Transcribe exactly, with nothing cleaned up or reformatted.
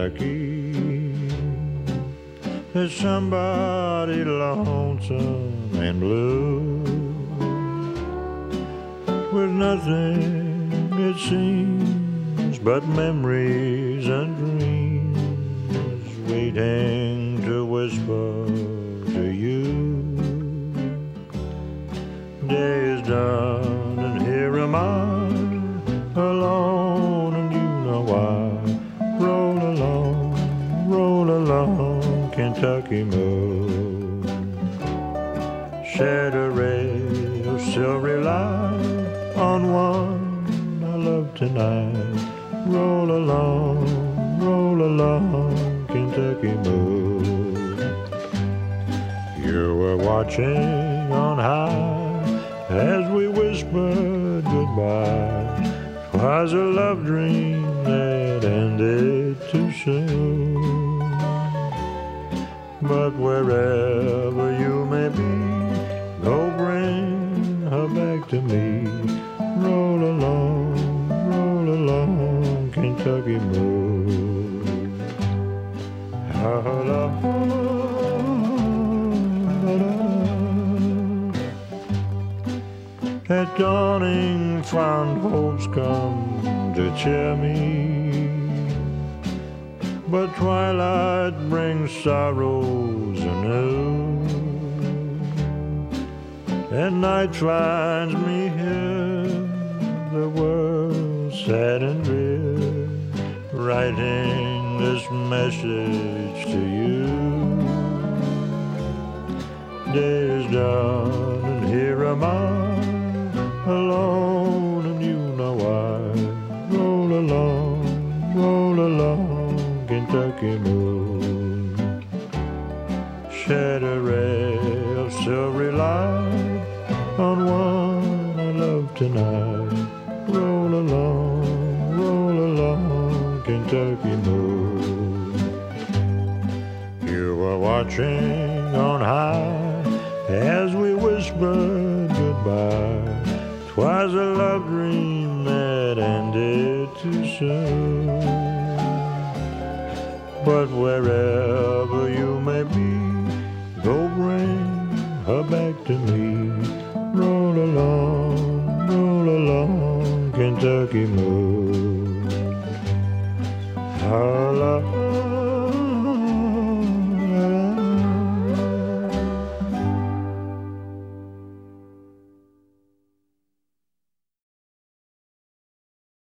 Kentucky. There's somebody lonesome and blue, with nothing it seems but memories and dreams waiting to whisper to you. Day is done and here am I, alone, and you know why. Roll along, roll along, Kentucky moon. Shed a ray of silvery light on one I love tonight. Roll along, roll along, Kentucky moon. You were watching on high as we whispered goodbye. 'Twas a love dream that ended too soon. But wherever you may be, go bring her back to me. Roll along, roll along, Kentucky moon. At dawning, fond hopes come to cheer me, but twilight brings sorrows anew, and night finds me here, the world sad and drear, writing this message to you. Day is done and here am I, alone, and you know why. Roll along, roll along, Kentucky moon. Shed a ray of silvery light on one I love tonight. Roll along, roll along, Kentucky moon. You were watching on high as we whispered goodbye. 'Twas a love dream that ended too soon. But wherever you may be, go bring her back to me. Roll along, roll along, Kentucky moon. La, la.